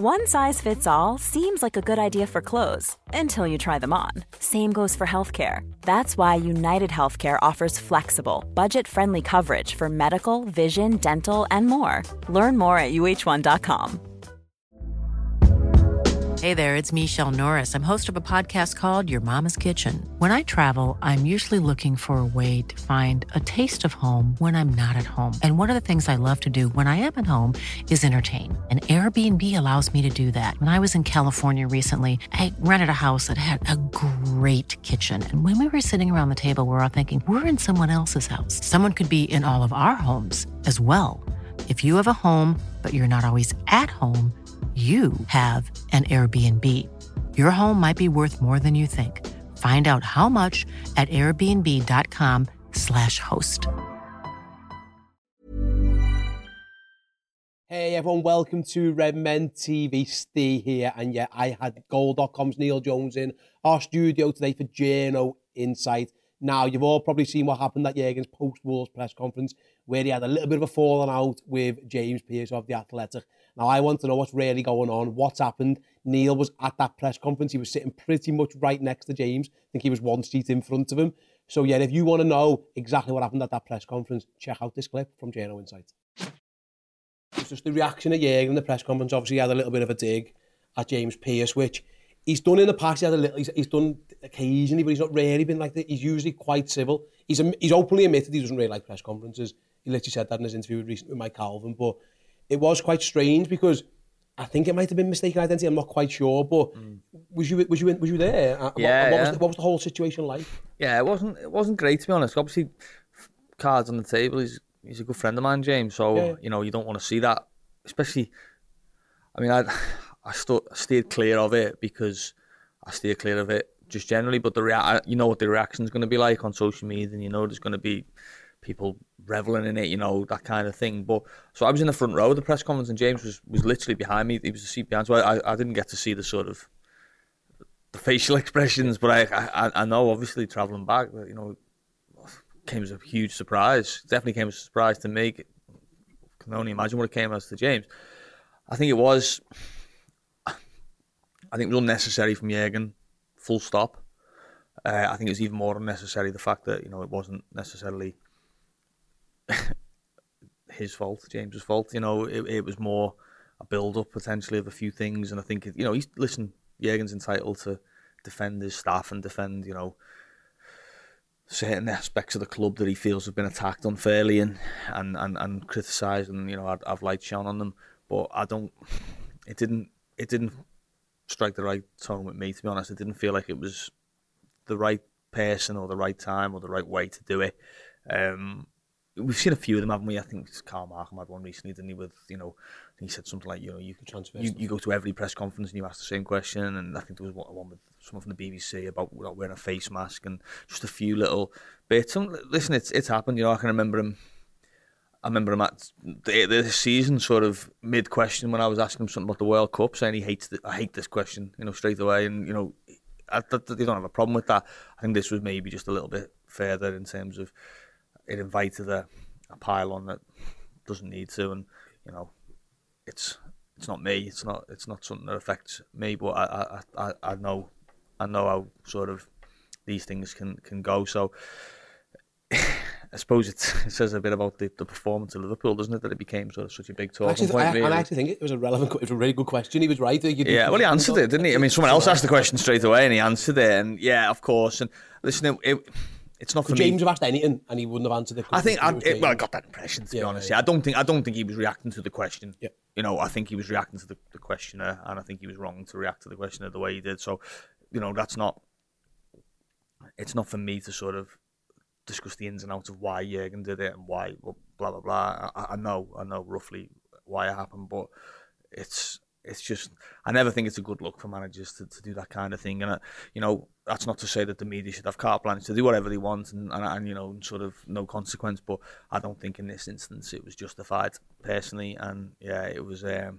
One size fits all seems like a good idea for clothes until you try them on. Same goes for healthcare. That's why United Healthcare offers flexible, budget-friendly coverage for medical, vision, dental, and more. Learn more at uh1.com. Hey there, it's Michelle Norris. I'm host of a podcast called Your Mama's Kitchen. When I travel, I'm usually looking for a way to find a taste of home when I'm not at home. And one of the things I love to do when I am at home is entertain. And Airbnb allows me to do that. When I was in California recently, I rented a house that had a great kitchen. And when we were sitting around the table, we're all thinking, we're in someone else's house. Someone could be in all of our homes as well. If you have a home, but you're not always at home, you have an Airbnb. Your home might be worth more than you think. Find out how much at airbnb.com/host. Hey everyone, welcome to Red Men TV. Steve here, and yeah, I had Goal.com's Neil Jones in our studio today for Journo Insight. Now, you've all probably seen what happened at Jurgen's post-Wolves press conference, where he had a little bit of a falling out with James Pearce of The Athletic. Now, I want to know what's really going on, what's happened. Neil was at that press conference. He was sitting pretty much right next to James. I think he was one seat in front of him. So, yeah, if you want to know exactly what happened at that press conference, check out this clip from Journo Insight. It's just the reaction of Jurgen in the press conference. Obviously, he had a little bit of a dig at James Pearce, which he's done in the past. He's done occasionally, but he's not really been like that. He's usually quite civil. He's openly admitted he doesn't really like press conferences. He literally said that in his interview recently with Mike Calvin. But it was quite strange because I think it might have been mistaken identity. I'm not quite sure. But was you there? What was the whole situation like? Yeah, it wasn't great, to be honest. Obviously, cards on the table. He's a good friend of mine, James. So you know, you don't want to see that, especially. I mean, I steered clear of it because I steer clear of it just generally. But you know what the reaction's going to be like on social media, and you know there's going to be people reveling in it, you know, that kind of thing. But so I was in the front row of the press conference, and James was literally behind me. He was a seat behind, so I didn't get to see the sort of the facial expressions. But I know, obviously, travelling back, you know, came as a huge surprise. Definitely came as a surprise to me. Can only imagine what it came as to James. I think it was unnecessary from Jurgen, full stop. I think it was even more unnecessary the fact that, you know, it wasn't necessarily his fault, James's fault. You know, it was more a build-up potentially of a few things, and I think, you know, Jurgen's entitled to defend his staff and defend, you know, certain aspects of the club that he feels have been attacked unfairly and criticised, and, you know, I've light shone on them, but it didn't strike the right tone with me, to be honest. It didn't feel like it was the right person or the right time or the right way to do it. We've seen a few of them, haven't we? I think Carl Markham had one recently, didn't he? With, you know, he said something like, you know, you go to every press conference and you ask the same question. And I think there was one with someone from the BBC about wearing a face mask, and just a few little bits. And listen, it's happened. You know, I remember him at this season, sort of mid question, when I was asking him something about the World Cup, saying I hate this question, you know, straight away. And, you know, they don't have a problem with that. I think this was maybe just a little bit further in terms of it invited a pile-on that doesn't need to, and, you know, it's not me. It's not something that affects me. But I know how sort of these things can go. So I suppose it says a bit about the performance of Liverpool, doesn't it? That it became sort of such a big talking point. I actually think it was a really good question. He was right. Well, he answered it, didn't he? I mean, someone else asked the question straight away, and he answered it. And yeah, of course. And listen, it's not for me. James have asked anything, and he wouldn't have answered it. I think I got that impression, to be honest. Yeah, I don't think he was reacting to the question. Yeah. You know, I think he was reacting to the questioner, and I think he was wrong to react to the questioner the way he did. So, you know, it's not for me to sort of discuss the ins and outs of why Jurgen did it and why blah blah blah. I know roughly why it happened, but it's just, I never think it's a good look for managers to do that kind of thing. And you know, that's not to say that the media should have carte blanche to do whatever they want and you know, sort of no consequence. But I don't think in this instance it was justified, personally. And yeah, it was an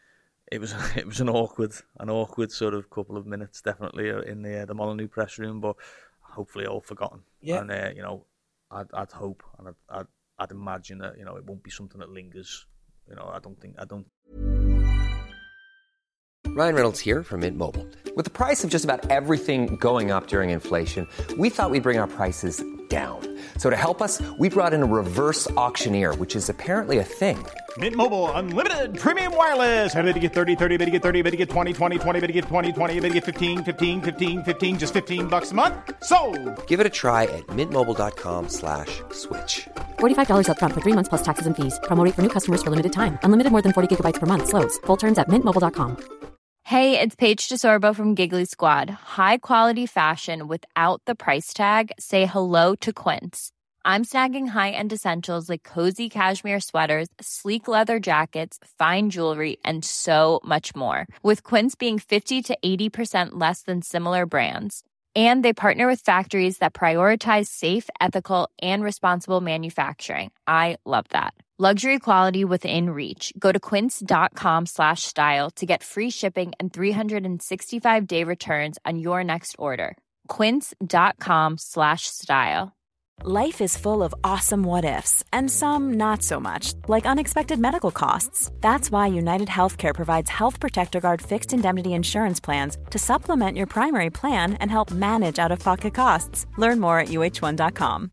awkward sort of couple of minutes, definitely, in the Molineux press room. But hopefully all forgotten. Yeah. And you know, I'd hope and I'd imagine that, you know, it won't be something that lingers. You know, I don't. Ryan Reynolds here from Mint Mobile. With the price of just about everything going up during inflation, we thought we'd bring our prices down. So to help us, we brought in a reverse auctioneer, which is apparently a thing. Mint Mobile Unlimited Premium Wireless. How to get 30, 30, how to get 30, how to get 20, 20, 20, how to get 20, 20, how to get 15, 15, 15, 15, just $15 a month? Sold! Give it a try at mintmobile.com/switch. $45 up front for 3 months plus taxes and fees. Promo rate for new customers for limited time. Unlimited more than 40 gigabytes per month. Slows full terms at mintmobile.com. Hey, it's Paige DeSorbo from Giggly Squad. High quality fashion without the price tag. Say hello to Quince. I'm snagging high-end essentials like cozy cashmere sweaters, sleek leather jackets, fine jewelry, and so much more. With Quince being 50 to 80% less than similar brands. And they partner with factories that prioritize safe, ethical, and responsible manufacturing. I love that. Luxury quality within reach. Go to quince.com/style to get free shipping and 365-day returns on your next order. Quince.com/style. Life is full of awesome what-ifs, and some not so much, like unexpected medical costs. That's why United Healthcare provides Health Protector Guard fixed indemnity insurance plans to supplement your primary plan and help manage out-of-pocket costs. Learn more at uh1.com.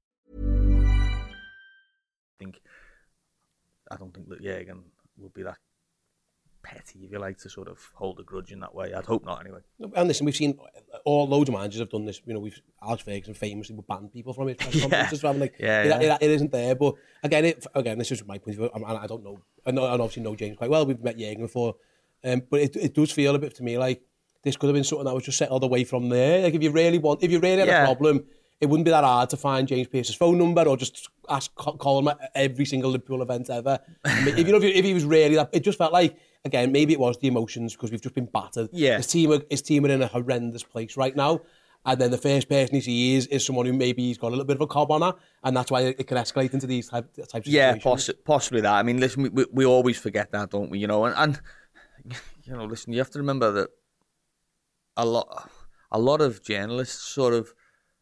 I don't think that Jürgen will be that petty, if you like, to sort of hold a grudge in that way. I'd hope not, anyway. And listen, we've seen loads of managers have done this. You know, Alex Ferguson famously would ban people from his press conferences. So I'm like, it isn't there. But again, this is my point of view. I don't know. I obviously know James quite well. We've met Jürgen before, but it does feel a bit to me like this could have been something that was just settled away from there. Like if you really had a problem, it wouldn't be that hard to find James Pearce's phone number or just call him at every single Liverpool event ever. If he was really that, it just felt like, again, maybe it was the emotions because we've just been battered. Yeah. His team are in a horrendous place right now. And then the first person he sees is someone who maybe he's got a little bit of a cob on her. And that's why it can escalate into these types of situations. Yeah, possibly that. I mean, listen, we always forget that, don't we? You know, and you know, listen, you have to remember that a lot of journalists sort of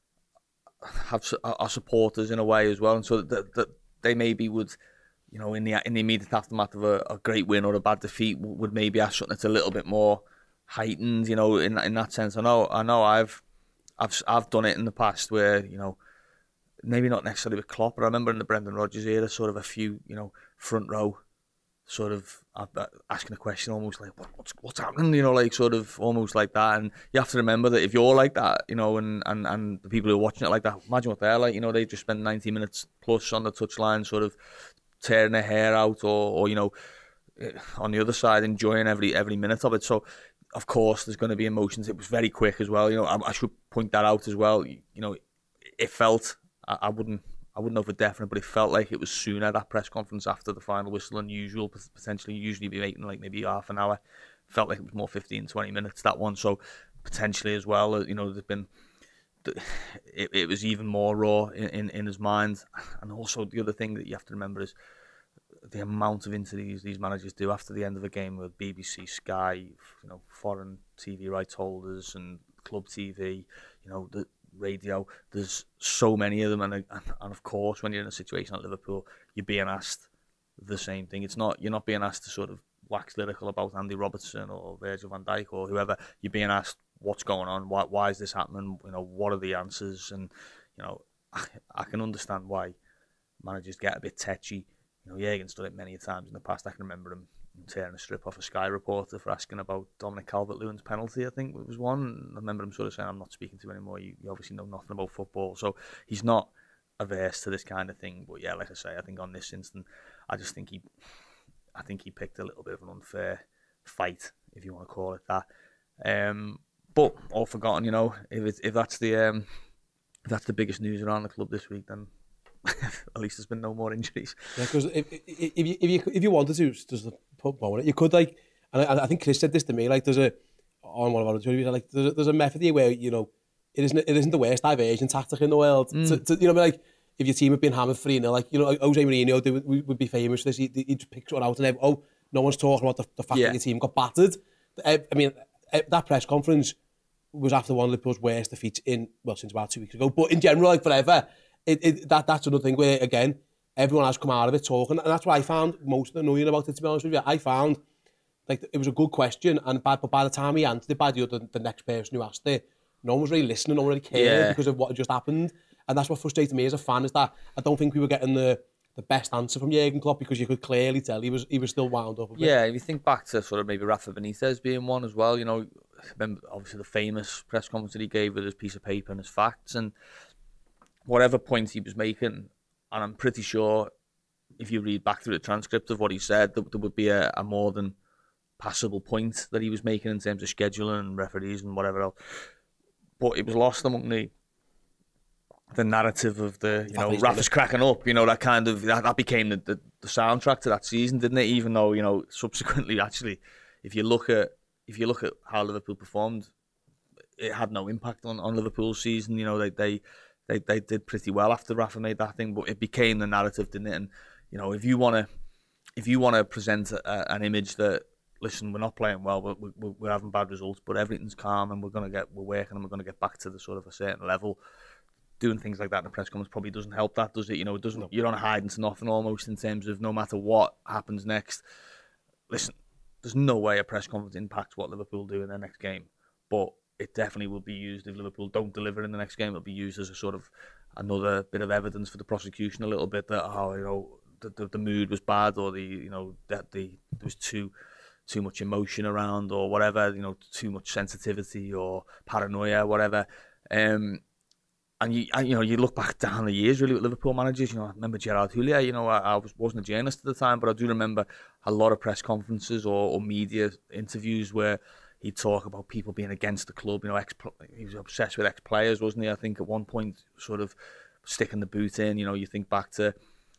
are supporters in a way as well, and so that they maybe would, you know, in the immediate aftermath of a great win or a bad defeat, would maybe ask something that's a little bit more heightened, you know, in that sense. I know I've done it in the past where, you know, maybe not necessarily with Klopp, but I remember in the Brendan Rodgers era, sort of a few, you know, front row sort of asking a question almost like, what's happening, you know, like sort of almost like that. And you have to remember that if you're like that, you know, and the people who are watching it like that, imagine what they're like, you know, they just spend 90 minutes plus on the touchline sort of tearing their hair out or you know, on the other side enjoying every minute of it. So of course there's going to be emotions. It was very quick as well, you know. I should point that out as well. You know, it felt, I wouldn't know for definite, but it felt like it was sooner, that press conference after the final whistle than usual. Potentially usually be waiting like maybe half an hour. Felt like it was more 15-20 minutes, that one. So potentially as well, you know, there's been, it was even more raw in his mind. And also the other thing that you have to remember is the amount of interviews these managers do after the end of a game with BBC, Sky, you know, foreign TV rights holders and club TV, you know, the radio. There's so many of them, and of course, when you're in a situation at Liverpool, you're being asked the same thing. You're not being asked to sort of wax lyrical about Andy Robertson or Virgil van Dijk or whoever. You're being asked what's going on, why is this happening? You know, what are the answers? And you know, I can understand why managers get a bit tetchy. You know, Jürgen's done it many times in the past. I can remember him tearing a strip off a Sky reporter for asking about Dominic Calvert-Lewin's penalty, I think it was one. I remember him sort of saying, I'm not speaking to you anymore, you obviously know nothing about football. So he's not averse to this kind of thing. But yeah, like I say, I think on this instant, I think he picked a little bit of an unfair fight, if you want to call it that. But all forgotten, you know, if that's the biggest news around the club this week, then at least there's been no more injuries. Yeah, because if you wanted to just put on it, you could, like, and I think Chris said this to me, like there's a method here where, you know, it isn't the worst diversion tactic in the world. To, you know, like if your team had been hammered 3-0, like, you know, Jose Mourinho would be famous for this. He'd just pick someone out and no one's talking about the fact that your team got battered. I mean, that press conference was after one of Liverpool's worst defeats since about 2 weeks ago. But in general, like forever. That's another thing where, again, everyone has come out of it talking, and that's what I found most annoying about it, to be honest with you. I found like it was a good question, and by the time he answered it, by the next person who asked it, no one was really listening, no one really cared because of what had just happened. And that's what frustrated me as a fan, is that I don't think we were getting the best answer from Jurgen Klopp, because you could clearly tell he was still wound up a bit. Yeah, if you think back to sort of maybe Rafa Benitez being one as well, you know, remember obviously the famous press conference that he gave with his piece of paper and his facts, and whatever point he was making, and I'm pretty sure if you read back through the transcript of what he said, there would be a more than passable point that he was making in terms of scheduling and referees and whatever else. But it was lost among the narrative of the, you know, Rafa's cracking up, you know, that kind of, that became the soundtrack to that season, didn't it? Even though, you know, subsequently, actually, if you look at how Liverpool performed, it had no impact on Liverpool's season. You know, they did pretty well after Rafa made that thing, but it became the narrative, didn't it? And, you know, if you want to present an image that, listen, we're not playing well, we're having bad results, but everything's calm and we're working and we're going to get back to the sort of a certain level. Doing things like that in the press conference probably doesn't help that, does it? You know, it doesn't. You're on hiding to nothing almost, in terms of no matter what happens next. Listen, there's no way a press conference impacts what Liverpool do in their next game, but it definitely will be used if Liverpool don't deliver in the next game. It'll be used as a sort of another bit of evidence for the prosecution, a little bit, that you know, the mood was bad, or there was too much emotion around, or whatever, you know, too much sensitivity or paranoia, whatever. And you look back down the years really with Liverpool managers. You know, I remember Gerard Houllier. You know, I wasn't a journalist at the time, but I do remember a lot of press conferences or media interviews where he'd talk about people being against the club. You know, he was obsessed with ex-players, wasn't he? I think at one point, sort of sticking the boot in. You know, you think back to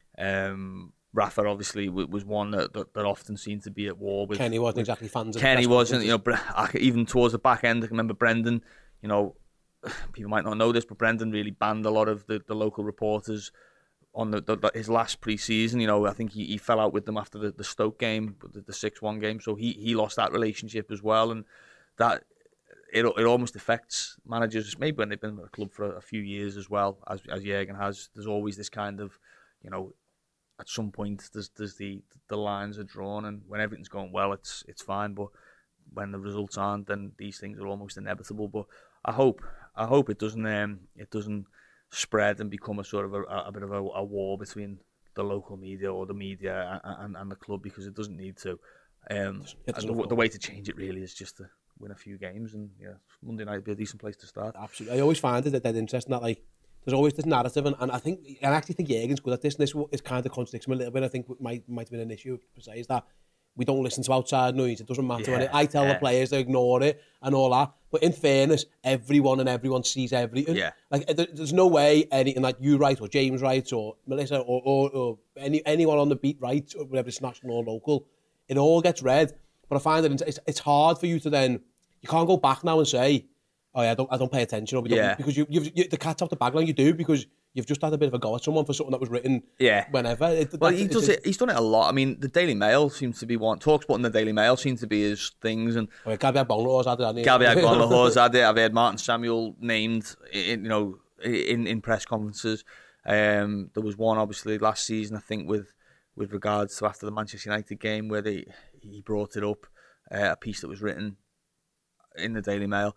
Rafa. Obviously, was one that often seemed to be at war with. Kenny wasn't exactly fans of. Kenny wasn't. You know, even towards the back end, I can remember Brendan. You know, people might not know this, but Brendan really banned a lot of the local reporters on his last pre-season. You know, I think he fell out with them after the Stoke game, the 6-1 game. So he lost that relationship as well, and that it almost affects managers, maybe when they've been at a club for a few years as well, as Jurgen has. There's always this kind of, you know, at some point there's the lines are drawn, and when everything's going well, it's fine. But when the results aren't, then these things are almost inevitable. But I hope it doesn't spread and become a sort of a bit of a war between the local media or the media and the club, because it doesn't need to. The way to change it really is just to win a few games, and Monday night would be a decent place to start. Absolutely. I always find it dead interesting that, like, there's always this narrative, and I actually think Jurgen's good at this, and this is kind of contradicts him a little bit. I think what might have been an issue per se is that we don't listen to outside noise. It doesn't matter. Yeah, I tell the players to ignore it and all that. But in fairness, everyone sees everything. Yeah. Like, there's no way anything that you write, or James writes, or Melissa, or anyone on the beat writes, or whether it's national or local, it all gets read. But I find that it's hard for you to then, you can't go back now and say, oh yeah, I don't pay attention, or because you the cat's out the bag line. You do, because you've just had a bit of a go at someone for something that was written whenever. He's done it a lot. I mean, the Daily Mail seems to be one. TalkSport and the Daily Mail seem to be his things. And Gabriel Bonlahor's had it, hasn't he? Gabriel Bonlahor's had it. I've heard Martin Samuel named in press conferences. There was one obviously last season, I think, with regards to after the Manchester United game, where he brought it up, a piece that was written in the Daily Mail.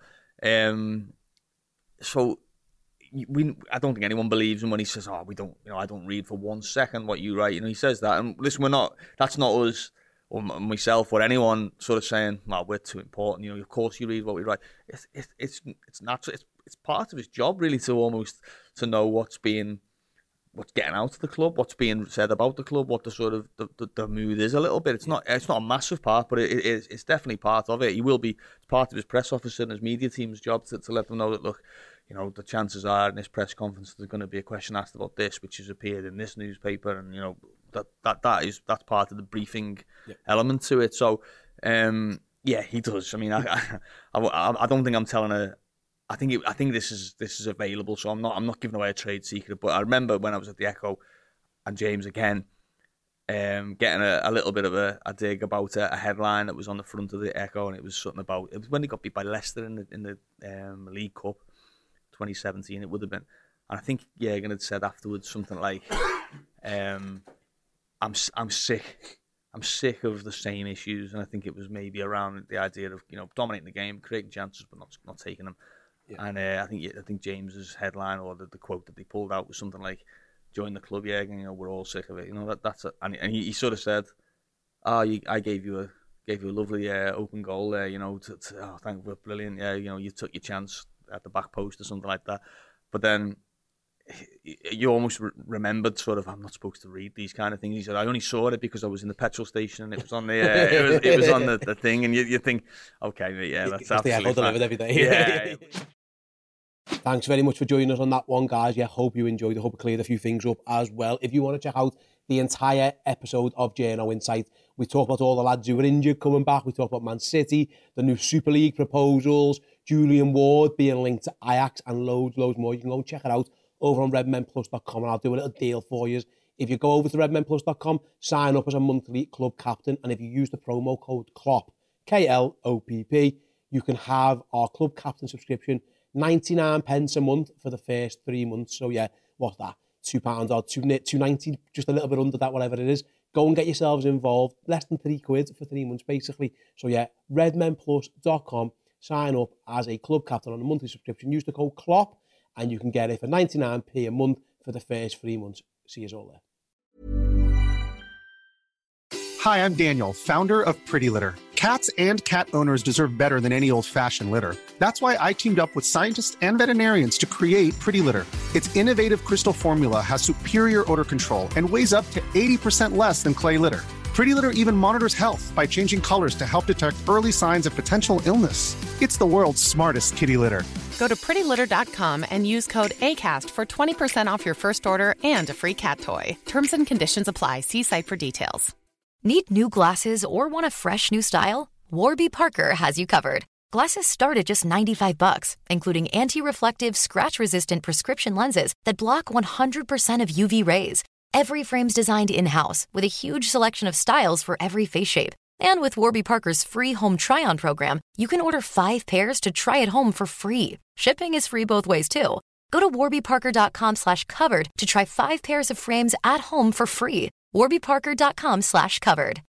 So I don't think anyone believes him when he says, "Oh, I don't read for 1 second what you write." You know, he says that, and listen, that's not us or myself or anyone sort of saying, "Well, we're too important." You know, of course you read what we write. It's natural. It's part of his job really to know what's getting out of the club, what's being said about the club, what the sort of the mood is a little bit. It's not a massive part, but it's definitely part of it. It's part of his press officer and his media team's job to let them know that, look, you know, the chances are in this press conference there's going to be a question asked about this, which has appeared in this newspaper, and you know that's part of the briefing element to it. So he does. I mean, I don't think I'm telling her. I think this is available, so I'm not giving away a trade secret. But I remember when I was at the Echo, and James again, getting a little bit of a dig about a headline that was on the front of the Echo, and it was something about, it was when they got beat by Leicester in the League Cup 2017. It would have been, and I think Jurgen had said afterwards something like, "I'm sick I'm sick of the same issues, and I think it was maybe around the idea of dominating the game, creating chances, but not taking them. Yeah. And I think James's headline or the quote that they pulled out was something like, "Join the club, Jürgen. We're all sick of it." That's it. And he sort of said, I gave you a lovely open goal there. Thank you, brilliant. Yeah, you took your chance at the back post or something like that. But then you almost remembered sort of, I'm not supposed to read these kind of things. He said, I only saw it because I was in the petrol station and it was on the it was on the thing, and you think, okay, yeah, that's absolutely fine. Every day. Yeah. Thanks very much for joining us on that one, guys. Yeah, hope you enjoyed it. Hope it cleared a few things up as well. If you want to check out the entire episode of JNO Insight, we talk about all the lads who were injured coming back. We talk about Man City, the new Super League proposals, Julian Ward being linked to Ajax, and loads more. You can go and check it out over on redmenplus.com, and I'll do a little deal for you. If you go over to redmenplus.com, sign up as a monthly club captain, and if you use the promo code KLOPP, KLOPP, you can have our club captain subscription, 99p a month for the first 3 months. So yeah, what's that? £2 or £2.90, just a little bit under that, whatever it is. Go and get yourselves involved. Less than £3 for 3 months, basically. So yeah, redmenplus.com. Sign up as a club captain on a monthly subscription. Use the code KLOPP, and you can get it for 99p a month for the first 3 months. See you all there. Hi, I'm Daniel, founder of Pretty Litter. Cats and cat owners deserve better than any old-fashioned litter. That's why I teamed up with scientists and veterinarians to create Pretty Litter. Its innovative crystal formula has superior odor control and weighs up to 80% less than clay litter. Pretty Litter even monitors health by changing colors to help detect early signs of potential illness. It's the world's smartest kitty litter. Go to prettylitter.com and use code ACAST for 20% off your first order and a free cat toy. Terms and conditions apply. See site for details. Need new glasses or want a fresh new style? Warby Parker has you covered. Glasses start at just $95, including anti-reflective, scratch-resistant prescription lenses that block 100% of UV rays. Every frame's designed in-house with a huge selection of styles for every face shape. And with Warby Parker's free home try-on program, you can order 5 pairs to try at home for free. Shipping is free both ways, too. Go to warbyparker.com/covered to try 5 pairs of frames at home for free. warbyparker.com/covered.